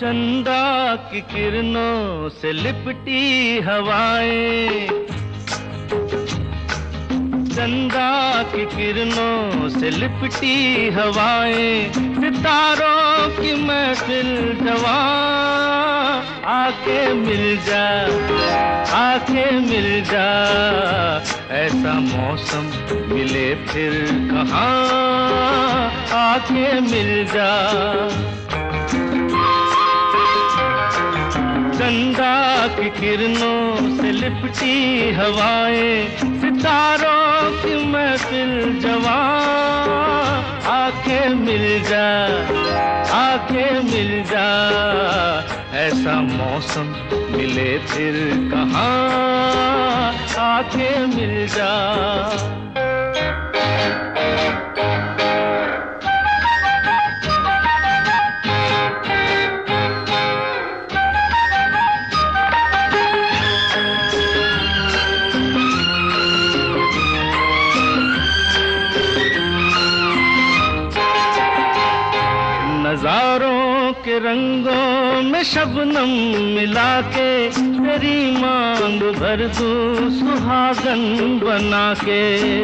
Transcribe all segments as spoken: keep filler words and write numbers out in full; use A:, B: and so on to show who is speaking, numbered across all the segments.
A: चंदा की किरणों से लिपटी हवाएं, चंदा की किरणों से लिपटी हवाएं, सितारों की महफिल जवां, आके मिल जा, आके मिल जा, ऐसा मौसम मिले फिर कहाँ, आके मिल जा। चंदा की किरणों से लिपटी हवाएं, सितारों की महफिल जवां, आके मिल जा, आके मिल जा, ऐसा मौसम मिले फिर कहाँ, आके मिल जा। नजारों के रंगों में शबनम मिला के, तेरी मांग भर दूं सुहागन बना के।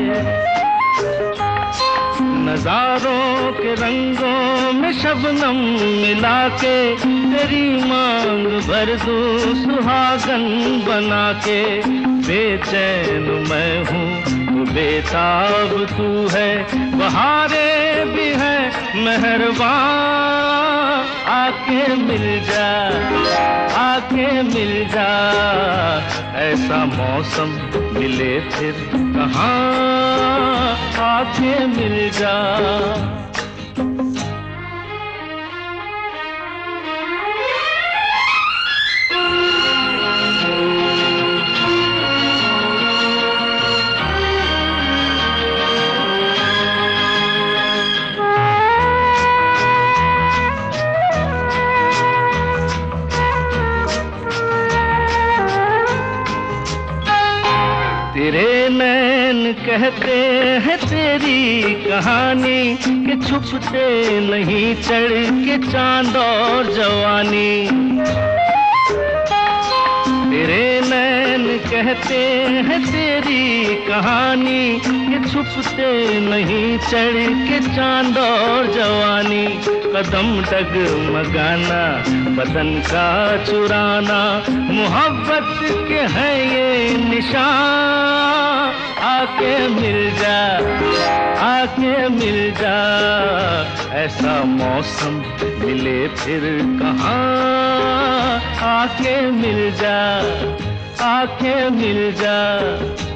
A: नजारों के रंगों में शबनम मिला के, तेरी मांग भर दूं सुहागन बना के। बेचैन मैं हूँ तू बेताब तू है, बहारें भी है मेहरबान, आके मिल जा, आके मिल जा, ऐसा मौसम मिले फिर कहाँ, आके मिल जा। तेरे नैन कहते हैं तेरी कहानी, कि छुपते नहीं चढ़ के चांद और जवानी। तेरे नैन कहते हैं तेरी कहानी, कि छुपते नहीं चढ़ के चांद और जवानी। कदम डगमगाना, बदन का चुराना, मोहब्बत के हैं ये निशान, आके मिल जा, आके मिल जा, ऐसा मौसम मिले फिर कहाँ, आके मिल जा, आके मिल जा।